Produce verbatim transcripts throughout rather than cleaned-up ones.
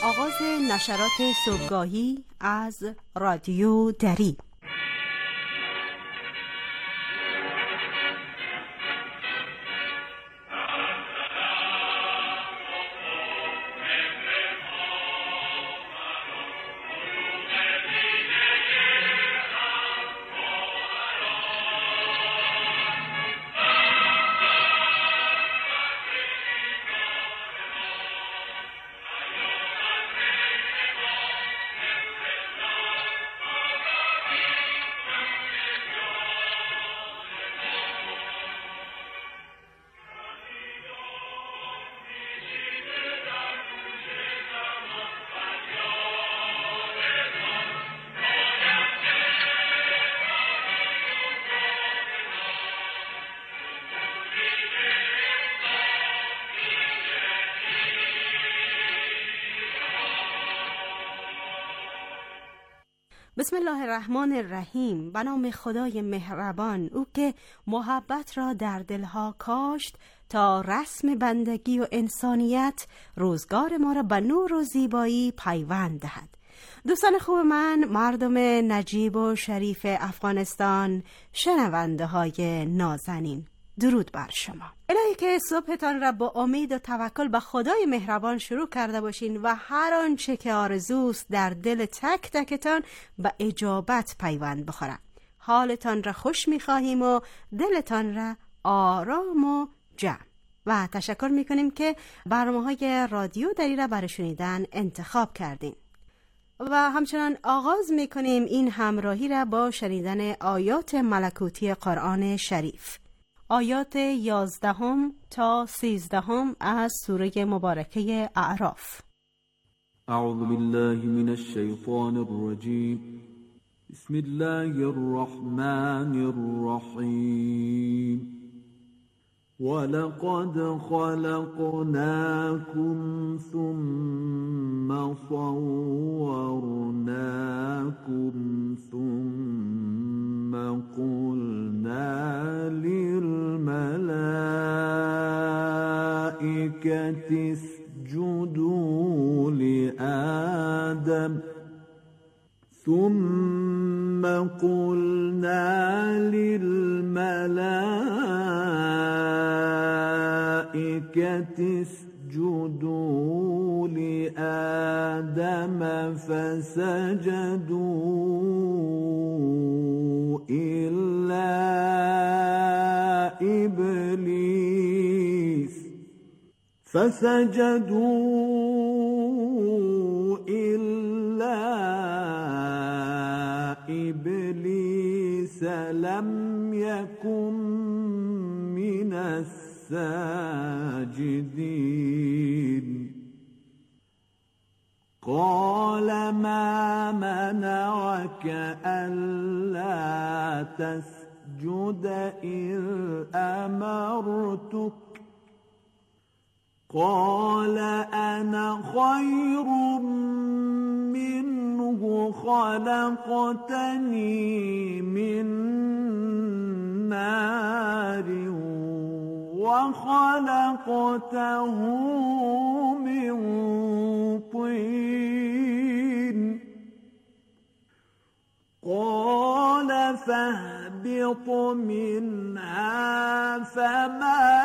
آغاز نشرات صبحگاهی از رادیو دری. بسم الله الرحمن الرحیم. به نام خدای مهربان، او که محبت را در دلها کاشت تا رسم بندگی و انسانیت روزگار ما را به نور و زیبایی پیوند دهد. دوستان خوب من، مردم نجیب و شریف افغانستان، شنونده های نازنین، درود بر شما. الهی که صبحتان را با امید و توکل به خدای مهربان شروع کرده باشین و هر آنچه که آرزوست در دل تک تکتان به اجابت پیوند بخوره. حالتان را خوش می‌خواهیم و دلتان را آرام و جمع. و تشکر می‌کنیم که برنامه‌های رادیو دری را برای شنیدن انتخاب کردین. و همچنان آغاز می‌کنیم این همراهی را با شنیدن آیات ملکوتی قرآن شریف. آیات یازدهم تا سیزدهم از سوره مبارکه اعراف. اعوذ بالله من الشیطان الرجیم. بسم الله الرحمن الرحیم. ولقد خلقناكم ثم صورناكم ثم قلنا للملائكة اسجدوا لآدم ثم قلنا للملائكة اسجدوا لآدم فسجدوا إلا إبليس فسجدوا إلا إبليس لم يكن من الساجدين قال ما منعك ألا تسجد إذ أمرتك قال أنا خير منه خلقتني من نار وخلقته من طين قال فاهبط منها فما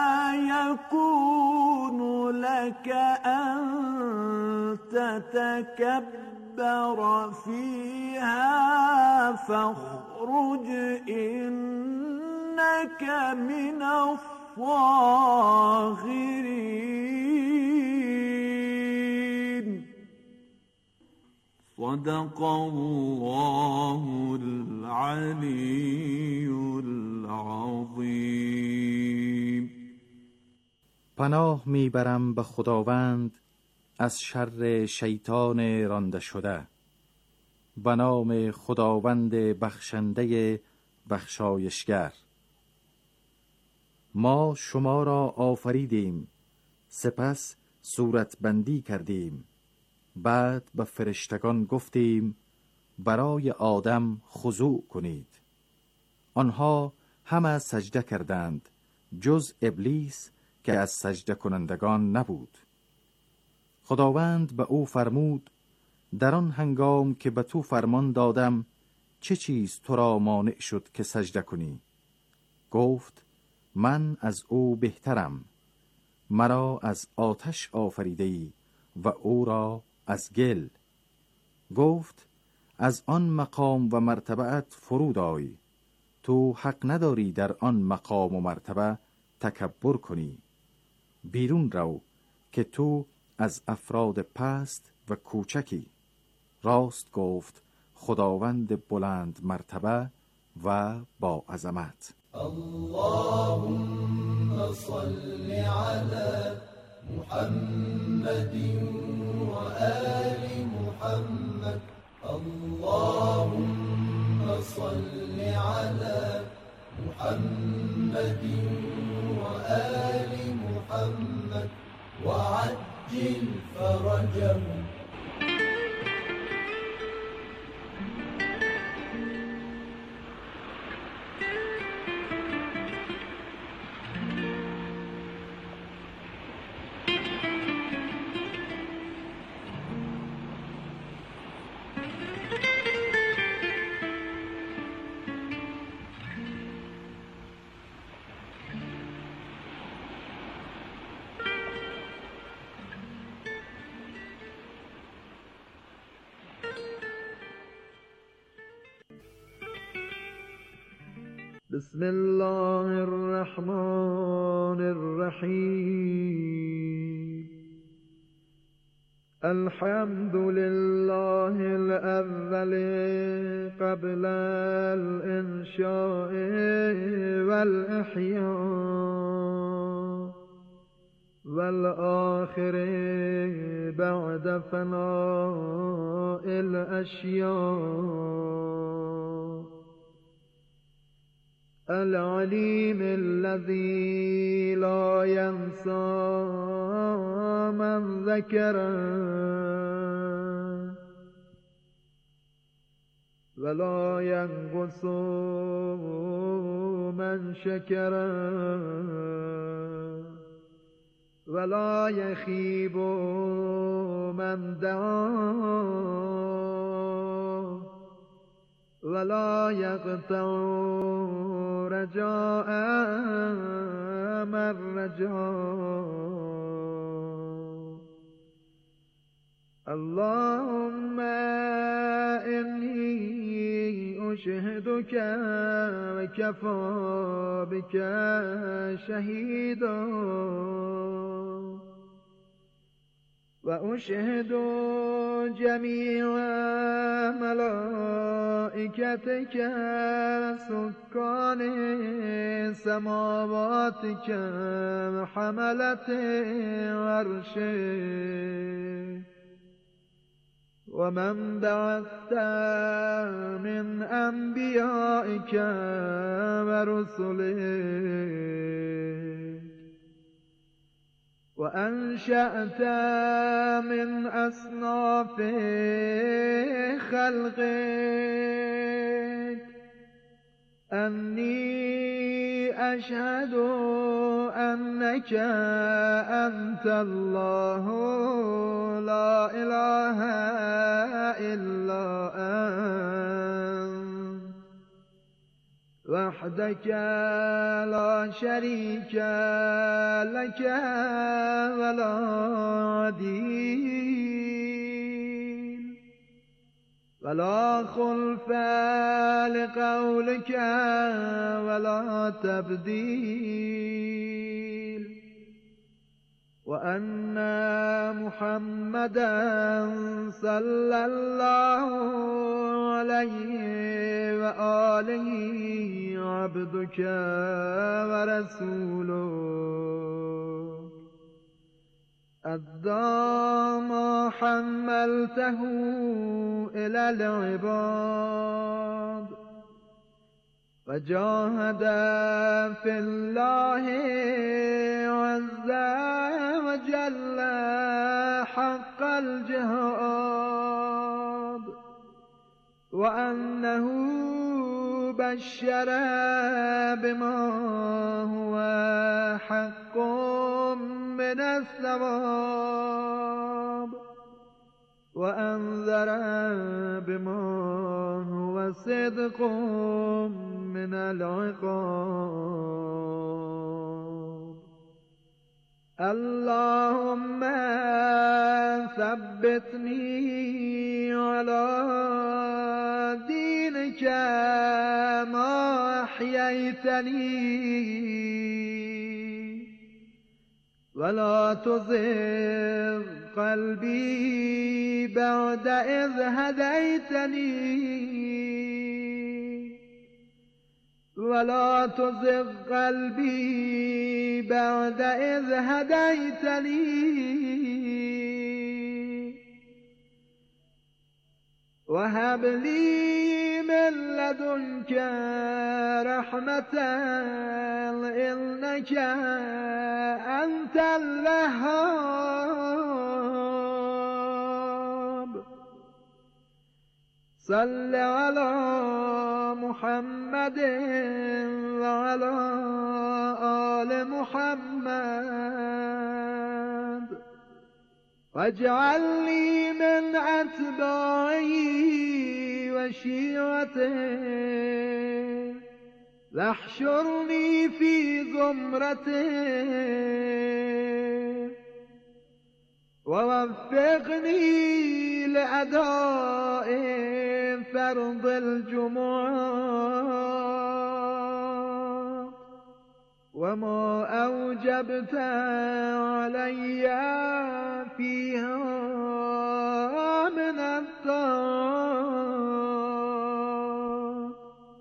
يكون لك أن تتكبر فيها فاخرج إنك من الصاغرين صدق الله العلی العظیم. پناه میبرم به خداوند از شر شیطان رانده شده. به نام خداوند بخشنده بخشایشگر. ما شما را آفریدیم، سپس صورتبندی کردیم. بعد به فرشتگان گفتیم برای آدم خضوع کنید. آنها همه سجده کردند جز ابلیس که از سجده کنندگان نبود. خداوند به او فرمود: در آن هنگام که به تو فرمان دادم چه چیز تو را مانع شد که سجده کنی؟ گفت: من از او بهترم. مرا از آتش آفریده‌ای و او را از گل. گفت: از آن مقام و مرتبه‌ات فرود آی. تو حق نداری در آن مقام و مرتبه تکبر کنی. بیرون رو که تو از افراد پست و کوچکی. راست گفت خداوند بلند مرتبه و با عظمت. اللهم صل على محمد و آل محمد. اللهم صل على محمد و آل محمد و عجل فرجهم. بسم الله الرحمن الرحیم. الحمد لله الأول قبل الإنشاء والإحياء والآخر بعد فناء الأشياء. العليم الذي لا ينسى من ذكره ولا ينقص من شكره ولا يخيب من دعاه ولا يقطع رجاء من رجاه. اللهم إني أشهدك وكفى بك شهيدا وأشهد جميع ملائكتك سكان سماواتك وحملة عرشك ومن بعثت من أنبيائك ورسلك وأنشأت من أصناف خلقك أني أشهد أنك أنت الله لا إله إلا أنت وحدك لا شريك لك ولا عديل ولا خلف لقولك ولا تبديل وأن محمدا صلى الله عليه وآله عبدك ورسوله أدى ما حملته إلى العباد وجاهد في الله عز وجل حق الجهاد وأنه بشر بما هو حق من الثواب وأنذر بما هو صدق من العقاب اللهم ثبتني على دينك ما أحييتني ولا تزغ قلبي بعد إذ هديتني ولا تزغ قلبي بعد إذ هديتني وهب لي من لدنك رحمة إنك أنت الوهاب صل على محمد وعلى آل محمد واجعل لي من أتباعه وشيعته واحشرني في زمرته ووفقني لأداء فرض الجمعة وما أوجبت علي فيها من الطاعات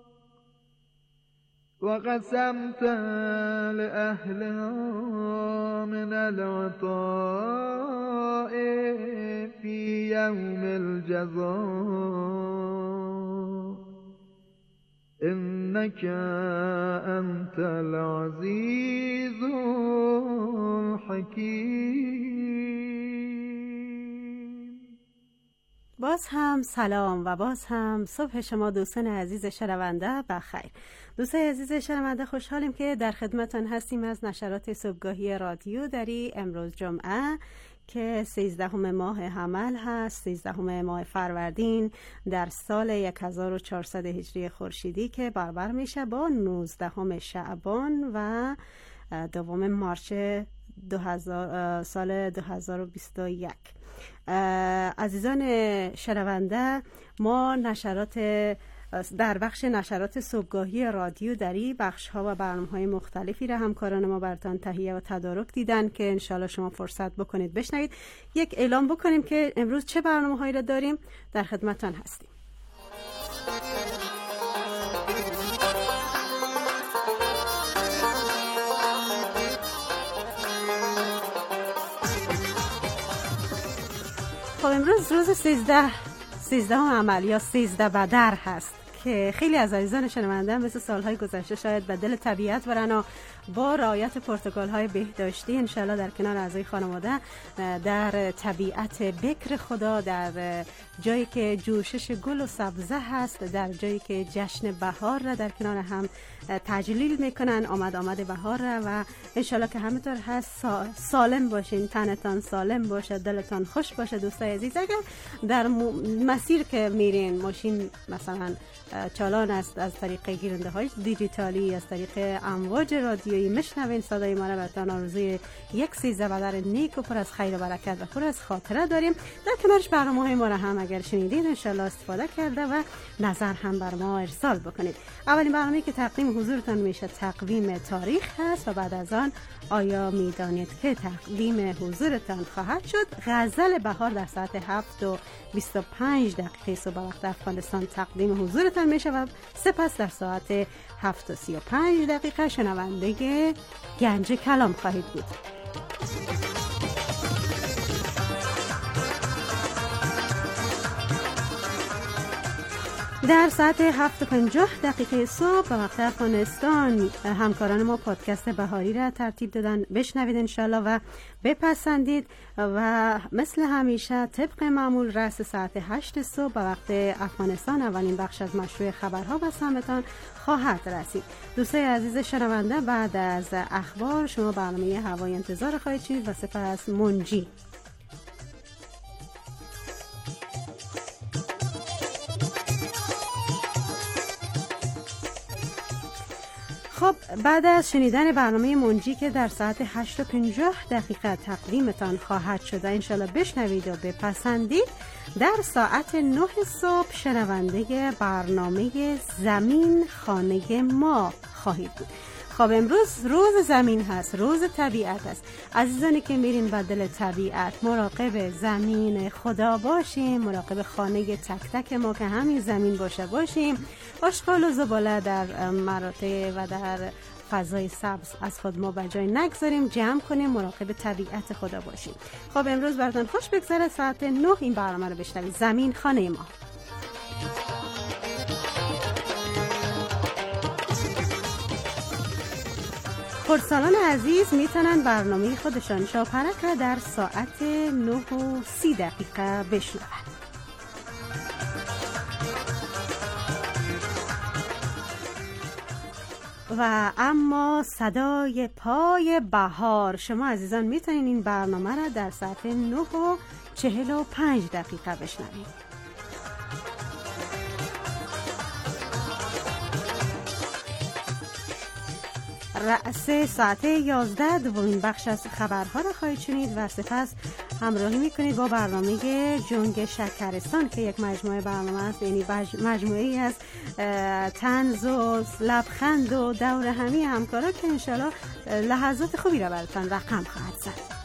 وقسمت لأهلها من العطاء في يوم الجزاء إنك أنت العزيز الحكيم. باز هم سلام و باز هم صبح شما دوستان عزیز شنونده بخیر. دوستان عزیز شنونده خوشحالیم که در خدمتان هستیم از نشرات صبحگاهی رادیو دری امروز جمعه که سیزدهم ماه حمل هست، سیزدهم ماه فروردین در سال هزار و چهارصد هجری خورشیدی که برابر میشه با نوزدهم شعبان و دوم مارس دو هزار سال دو هزار و بیست و یک. عزیزان شنونده، ما نشرات در بخش نشرات صبحگاهی رادیو دری بخش ها و برنامه های مختلفی را همکاران ما براتان تهیه و تدارک دیدن که انشالله شما فرصت بکنید بشنوید. یک اعلام بکنیم که امروز چه برنامه هایی را داریم. در خدمتان هستیم. خب امروز روز سیزده سیزده عمل یا سیزده بدر هست که خیلی از عزیزان شنونده مثل سالهای گذشته شاید به دل طبیعت برن و با رعایت پروتکل‌های بهداشتی انشالله در کنار اعضای خانواده در طبیعت بکر خدا، در جایی که جوشش گل و سبزه هست، در جایی که جشن بهار را در کنار هم تجلیل میکنن، آمد آمد بهار را، و انشالله که همینطور هست سالم باشین، تنتان سالم باشه، دلتان خوش باشه. دوستای عزیز، اگر در مسیر که میرین ماشین مثلا چالان است، از طریق گیرنده های دیجیتالی، از طریق امواج رادیویی مشنوین صدای ما را، براتون آرزوی یک سیزده بدر نیک و پر از خیر و برکت و پر از خاطره داریم. در کنارش برنامه‌های ما را هم اگر شنیدین انشالله استفاده کرده و نظر هم بر ما ارسال بکنید. اولین برنامه‌ای که تقدیم حضورتان میشه تقویم تاریخ هست و بعد از آن آیا میدانید که تقدیم حضورتان خواهد شد. غزل بهار در ساعت هفت و بیست و پنج دقیقه صبح وقت افغانستان تقدیم حضورتان میشه و سپس در ساعت هفت و سی و پنج دقیقه شنونده گنج کلام خواهید بود. در ساعت هفت و پنجاه دقیقه صبح به وقت افغانستان همکاران ما پادکست بهاری را ترتیب دادن. بشنوید انشالله و بپسندید و مثل همیشه طبق معمول رأس ساعت هشت صبح به وقت افغانستان اولین بخش از مشروع خبرها و سمتان خواهد رسید. دوستای عزیز شنونده، بعد از اخبار شما برنامه هوای انتظار خواهید شنید و سپس منجی. خب بعد از شنیدن برنامه منجی که در ساعت هشت و پنجاه دقیقه تقدیمتان خواهد شد انشالله بشنوید و بپسندید، در ساعت نه صبح شنونده برنامه زمین خانه ما خواهید بود. خب امروز روز زمین هست، روز طبیعت هست. عزیزانی که میرین به دل طبیعت مراقب زمین خدا باشیم، مراقب خانه تک تک ما که همین زمین باشه باشیم، آشغال و زباله در مراتع و در فضای سبز از خود ما بجای نگذاریم، جمع کنیم، مراقب طبیعت خدا باشیم. خب امروز براتون خوش بگذره. ساعت نه این برنامه رو بشنوید، زمین خانه ما. خردسالان عزیز میتونن برنامه خودشان شاپرک را در ساعت نه و سی دقیقه بشنون. و اما صدای پای بهار، شما عزیزان میتونین این برنامه را در ساعت نه و چهل و پنج دقیقه بشنوید. رأس ساعت یازده دومین بخش از خبرها را خواهید شنید و سپس همراهی میکنید با برنامه جنگ شکرستان که یک مجموعه برنامه است، یعنی مجموعه از طنز و لبخند و دور همی همکارا که انشالله لحظات خوبی را براتون رقم خواهد زد.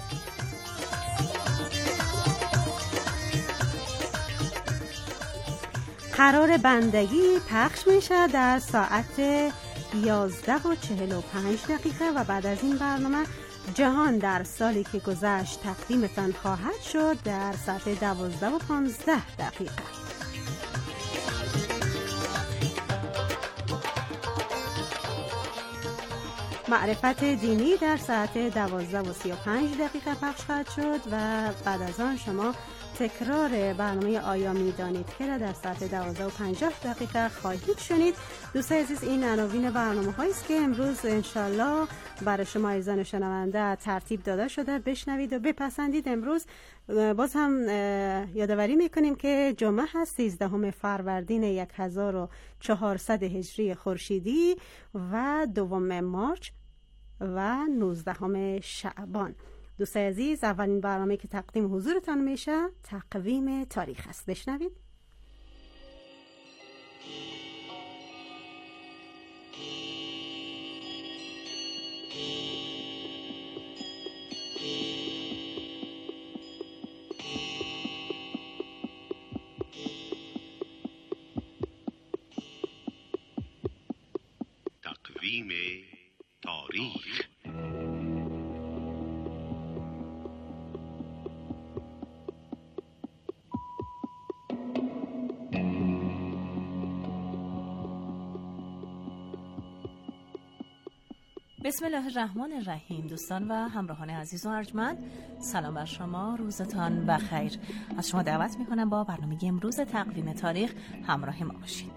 قرار بندگی پخش میشه در ساعت یازده و چهل و پنج دقیقه و بعد از این برنامه جهان در سالی که گذشت تقدیمتان خواهد شد در ساعت دوازده و پانزده دقیقه. معرفت دینی در ساعت دوازده و سی و پنج دقیقه پخش خواهد شد و بعد از آن شما تکرار برنامه آیا میدانید که را در ساعت دوازده و پنجاه دقیقه خواهید شنید. دوستان عزیز، این عناوین برنامه هایی است که امروز انشالله برای شما عزیزان شنونده ترتیب داده شده. بشنوید و بپسندید. امروز باز هم یادآوری میکنیم که جمعه هست، سیزدهم فروردین هزار و چهارصد هجری خورشیدی و دوم مارچ و نوزدهم شعبان. دوستان عزیز، اولین برنامه که تقدیم حضورتان میشه تقویم تاریخ است. بشنوید. تقویم تاریخ. بسم الله الرحمن الرحیم. دوستان و همراهان عزیز و ارجمند، سلام بر شما، روزتان بخیر. از شما دعوت میکنم با برنامه امروز تقویم تاریخ همراه ما باشید.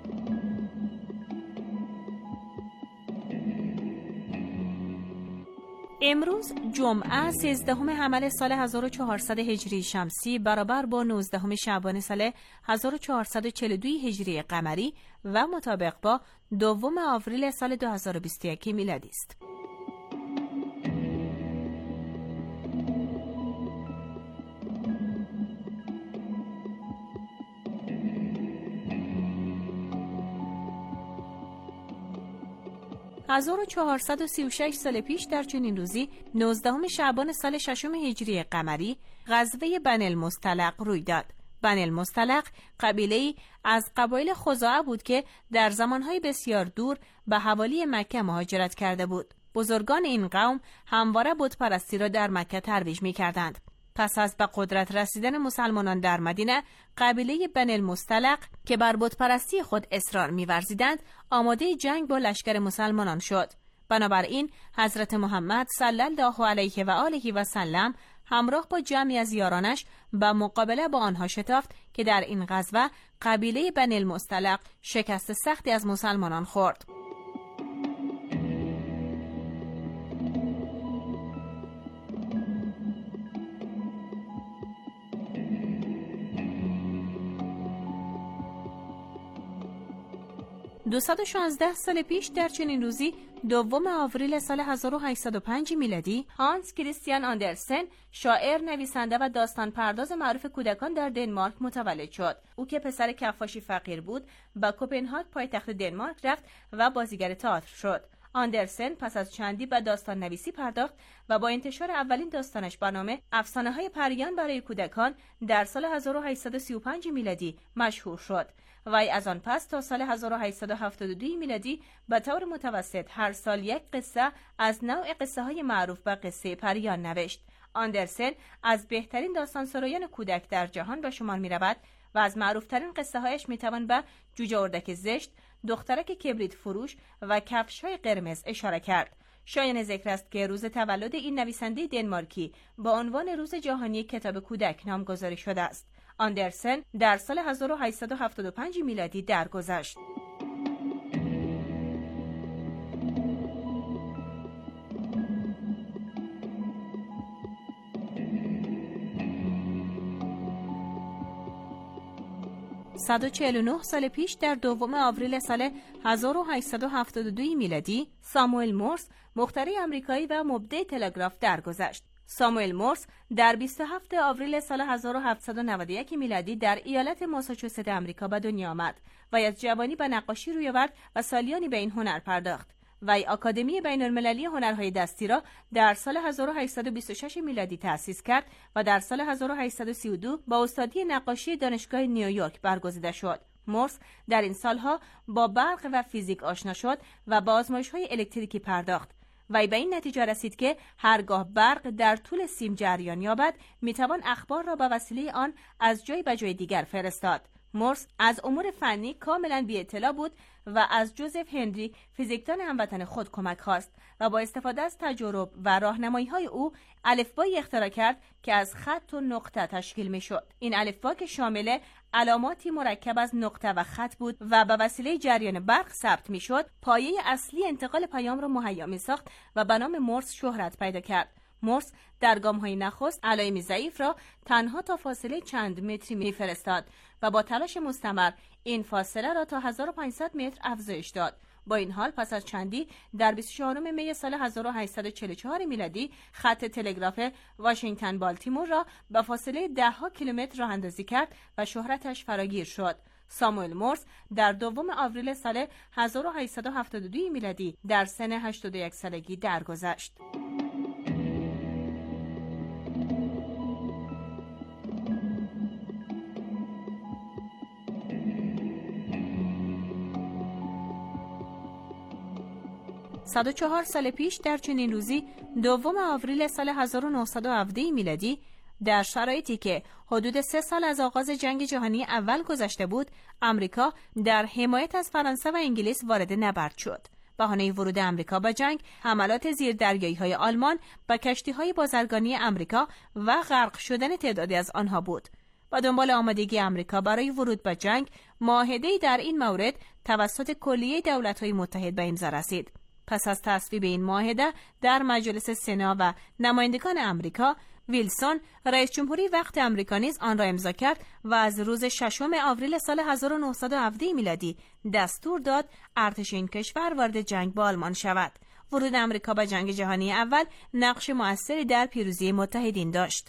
امروز جمعه سیزدهم حمل سال هزار و چهارصد هجری شمسی برابر با نوزدهم شعبان سال هزار و چهارصد و چهل و دو هجری قمری و مطابق با دوم آوریل سال دو هزار و بیست و یک میلادی است. هزار و چهارصد و سی و شش سال پیش در چنین روزی نوزدهم شعبان سال ششم هجری قمری غزوه بنی المصطلق روی داد. بنی المصطلق قبیله‌ای از قبایل خزاعه بود که در زمانهای بسیار دور به حوالی مکه مهاجرت کرده بود. بزرگان این قوم همواره بت پرستی را در مکه ترویج می‌کردند. پس از به قدرت رسیدن مسلمانان در مدینه، قبیله بنی المصطلق که بر بت‌پرستی خود اصرار می‌ورزیدند، آماده جنگ با لشکر مسلمانان شد. بنابراین حضرت محمد صلی الله علیه و آله و سلم همراه با جمعی از یارانش به مقابله با آنها شتافت که در این غزوه قبیله بنی المصطلق شکست سختی از مسلمانان خورد. دویست و شانزده سال پیش در چنین روزی، دوم آوریل سال هزار و هشتصد و پنج میلادی، هانس کریستیان آندرسن، شاعر، نویسنده و داستان پرداز معروف کودکان در دنمارک متولد شد. او که پسر کفاشی فقیر بود، به کوپنهاگ پایتخت دنمارک رفت و بازیگر تئاتر شد. آندرسن پس از چندی به داستان نویسی پرداخت و با انتشار اولین داستانش به نام افسانه‌های پریان برای کودکان در سال هزار و هشتصد و سی و پنج میلادی مشهور شد. وی از آن پس تا سال هزار و هشتصد و هفتاد و دو میلادی به طور متوسط هر سال یک قصه از نوع قصه های معروف به قصه پریان نوشت. آندرسن از بهترین داستانسرایان کودک در جهان به شمار می رود و از معروفترین قصه هایش می توان به جوجه اردک زشت، دخترک کبریت فروش و کفش های قرمز اشاره کرد. شایان ذکر است که روز تولد این نویسنده دنمارکی با عنوان روز جهانی کتاب کودک نامگذاری شده است. آندرسن در سال هزار و هشتصد و هفتاد و پنج میلادی درگذشت. صد و چهل و نه سال پیش در دوم آوریل سال هزار و هشتصد و هفتاد و دو میلادی، ساموئل مورس، مخترع آمریکایی و مبدع تلگراف درگذشت. ساموئل مورس در بیست و هفتم آوریل سال هزار و هفتصد و نود و یک میلادی در ایالت ماساچوست آمریکا به دنیا آمد و از جوانی به نقاشی روی آورد و سالیانی به این هنر پرداخت. وی آکادمی بین‌المللی هنرهای دستی را در سال هزار و هشتصد و بیست و شش میلادی تأسیس کرد و در سال هزار و هشتصد و سی و دو با استادی نقاشی دانشگاه نیویورک برگزیده شد. مورس در این سالها با برق و فیزیک آشنا شد و به آزمایش‌های الکتریکی پرداخت. وی به این نتیجه رسید که هرگاه برق در طول سیم جریان یابد، میتوان اخبار را به وسیله آن از جای به جای دیگر فرستاد. مورس از امور فنی کاملا بی اطلاع بود و از جوزف هنری، فیزیکدان هموطن خود، کمک خواست و با استفاده از تجارب و راهنمایی‌های او الفبایی اختراع کرد که از خط و نقطه تشکیل می‌شد. این الفبا که شامل علاماتی مرکب از نقطه و خط بود و به وسیله جریان برق ثبت می‌شد، پایه اصلی انتقال پیام را مهیا می‌ساخت و به نام مورس شهرت پیدا کرد. مورس در گام‌های نخست علائم ضعیف را تنها تا فاصله چند متری می‌فرستاد و با تلاش مستمر این فاصله را تا هزار و پانصد متر افزایش داد. با این حال پس از چندی در بیست و چهارم می سال هزار و هشتصد و چهل و چهار میلادی خط تلگراف واشنگتن بالتیمور را به فاصله ده ها کیلومتر راه اندازی کرد و شهرتش فراگیر شد. ساموئل مورس در دوم آوریل سال هزار و هشتصد و هفتاد و دو میلادی در سن هشتاد و یک سالگی درگذشت. صد و چهار سال پیش در چنین روزی، دوم آوریل سال هزار و نهصد و هفده میلادی، در شرایطی که حدود سه سال از آغاز جنگ جهانی اول گذشته بود، امریکا در حمایت از فرانسه و انگلیس وارد نبرد شد. بهانه ورود امریکا به جنگ، حملات زیردریایی‌های آلمان به کشتی‌های بازرگانی امریکا و غرق شدن تعدادی از آنها بود. با دنبال آمادگی امریکا برای ورود به جنگ، معاهده‌ای در این مورد توسط کلیه دولت‌های متحد به امضا رسید. پس از تصویب این معاهده در مجلس سنا و نمایندگان امریکا، ویلسون رئیس جمهوری وقت امریکا نیز آن را امضا کرد و از روز ششم آوریل سال هزار و نهصد و هفده میلادی دستور داد ارتش این کشور وارد جنگ با آلمان شود. ورود امریکا به جنگ جهانی اول نقش مؤثری در پیروزی متحدین داشت.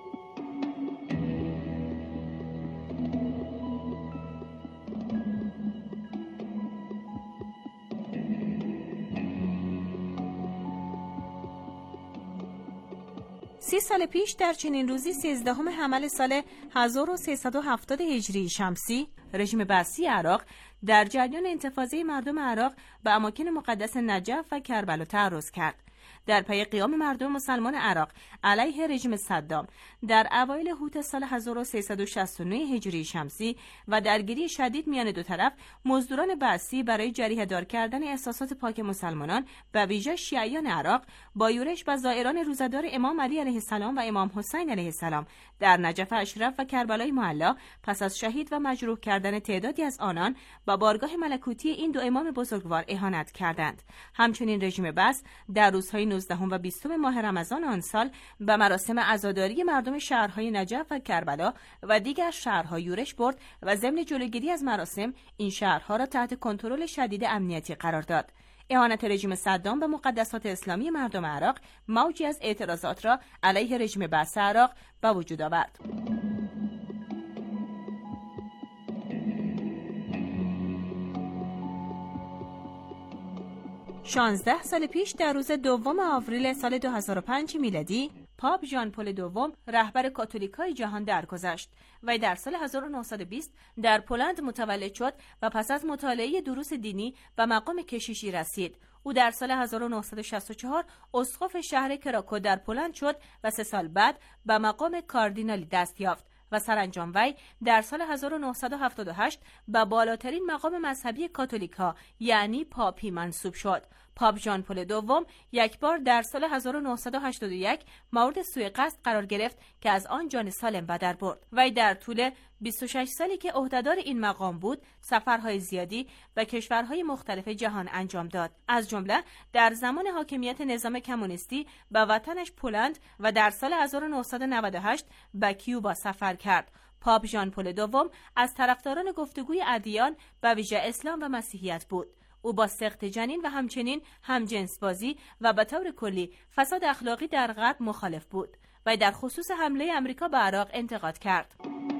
سی سال پیش در چنین روزی سیزدهم حمل سال هزار و سیصد و هفتاد هجری شمسی، رژیم بعثی عراق در جریان انتفاضه مردم عراق به اماکن مقدس نجف و کربلا تعرض کرد. در پی قیام مردم مسلمان عراق علیه رژیم صدام در اوایل هوت سال هزار و سیصد و شصت و نه هجری شمسی و درگیری شدید میان دو طرف، مزدوران بعثی برای جریحه دار کردن احساسات پاک مسلمانان و ویژه شیعیان عراق با یورش و زائران روزه‌دار امام علی علیه السلام و امام حسین علیه السلام در نجف اشرف و کربلای معلا، پس از شهید و مجروح کردن تعدادی از آنان با بارگاه ملکوتی این دو امام بزرگوار اهانت کردند. همچنین رژیم بعث در روزهای نوزدهم و بیستم ماه رمضان آن سال به مراسم عزاداری مردم شهرهای نجف و کربلا و دیگر شهرها یورش برد و ضمن جلوگیری از مراسم این شهرها را تحت کنترل شدید امنیتی قرار داد. اهانت رژیم صدام به مقدسات اسلامی مردم عراق موجی از اعتراضات را علیه رژیم بعث عراق به وجود آورد. شانزده سال پیش در روز دوم آوریل سال دو هزار و پنج میلادی، پاپ ژان پل دوم رهبر کاتولیکای جهان درگذشت و در سال هزار و نهصد و بیست در پولند متولد شد و پس از مطالعه دروس دینی و مقام کشیشی رسید. او در سال هزار و نهصد و شصت و چهار اسقف شهر کراکو در پولند شد و سه سال بعد به مقام کاردینالی دست یافت و سرانجام وی در سال هزار و نهصد و هفتاد و هشت به بالاترین مقام مذهبی کاتولیکا یعنی پاپی منصوب شد. پاپ ژان پل دوم یک بار در سال هزار و نهصد و هشتاد و یک مورد سوء قصد قرار گرفت که از آن جان سالم به در برد. وی در طول بیست و شش سالی که عهدهدار این مقام بود، سفرهای زیادی به کشورهای مختلف جهان انجام داد. از جمله در زمان حاکمیت نظام کمونیستی به وطنش پولند و در سال هزار و نهصد و نود و هشت به کیوبا سفر کرد. پاپ ژان پل دوم از طرفداران گفتگوی ادیان و ویژه اسلام و مسیحیت بود. او با سقط جنین و همچنین همجنسبازی و به طور کلی فساد اخلاقی در غرب مخالف بود و در خصوص حمله امریکا به عراق انتقاد کرد.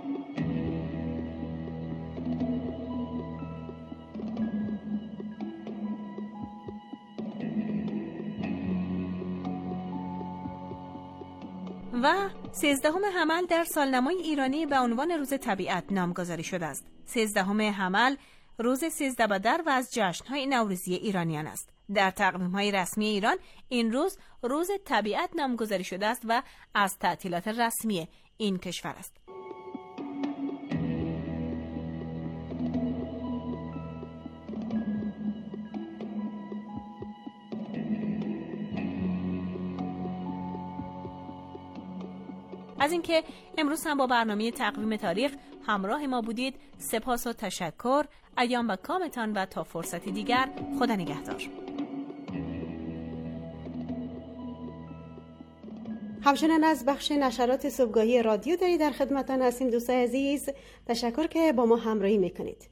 و سیزدهم حمل در سالنمای ایرانی به عنوان روز طبیعت نامگذاری شده است. سیزدهم حمل روز سیزده بدر و از جشن‌های نوروزی ایرانیان است. در تقویم‌های رسمی ایران این روز روز طبیعت نامگذاری شده است و از تعطیلات رسمی این کشور است. از اینکه امروز هم با برنامه تقویم تاریخ همراه ما بودید سپاس و تشکر. ایام و کامتان و تا فرصتی دیگر، خدا نگهدار. همچنان از بخش نشرات صبحگاهی رادیو داری در خدمتتان هستیم دوستان عزیز. تشکر که با ما همراهی میکنید.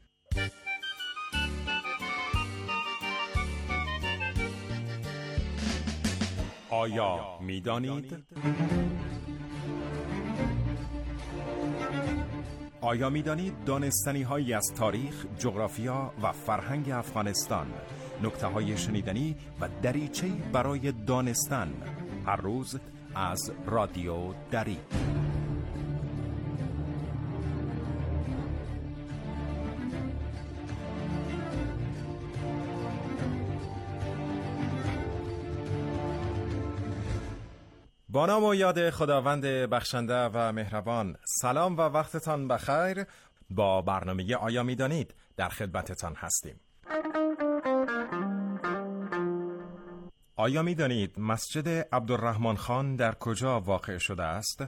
آیا میدانید؟ آیا می‌دانید دانستنی‌هایی از تاریخ، جغرافیا و فرهنگ افغانستان، نکته‌های شنیدنی و دریچه‌ای برای دانستن، هر روز از رادیو دری. با نام و یاد خداوند بخشنده و مهربان. سلام و وقتتان بخیر. با برنامه آیا میدانید در خدمتتان هستیم. آیا میدانید مسجد عبدالرحمن خان در کجا واقع شده است؟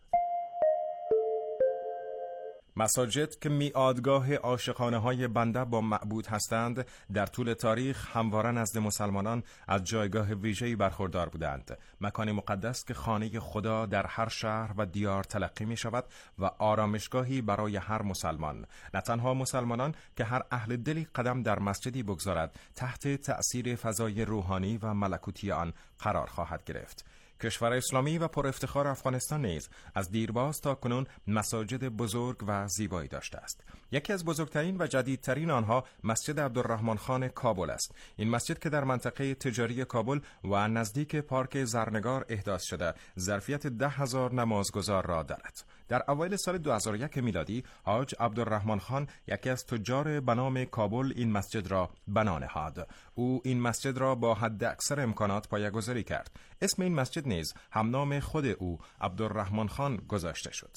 مساجد که میعادگاه عاشقانه‌های بنده با معبود هستند، در طول تاریخ همواره نزد مسلمانان از جایگاه ویژه‌ای برخوردار بودند. مکان مقدس که خانه خدا در هر شهر و دیار تلقی می شود و آرامشگاهی برای هر مسلمان. نه تنها مسلمانان که هر اهل دلی قدم در مسجدی بگذارد تحت تأثیر فضای روحانی و ملکوتی آن قرار خواهد گرفت. کشور اسلامی و پر افتخار افغانستان نیز از دیرباز تا کنون مساجد بزرگ و زیبایی داشته است. یکی از بزرگترین و جدیدترین آنها مسجد عبدالرحمن خان کابل است. این مسجد که در منطقه تجاری کابل و نزدیک پارک زرنگار احداث شده، ظرفیت ده هزار نمازگزار را دارد. در اوایل سال دو هزار و یک میلادی حاج عبدالرحمن خان، یکی از تجار بنام کابل، این مسجد را بنا نهاد. او این مسجد را با حد اکثر امکانات پایه‌گذاری کرد. اسم این مسجد نیز همنام خود او عبدالرحمن خان گذاشته شد.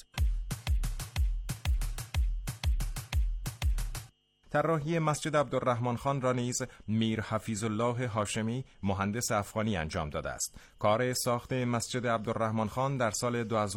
طراحی مسجد عبدالرحمن خان را نیز میر حفیظ الله هاشمی، مهندس افغانی، انجام داده است. کار ساخت مسجد عبدالرحمن خان در سال دو هزار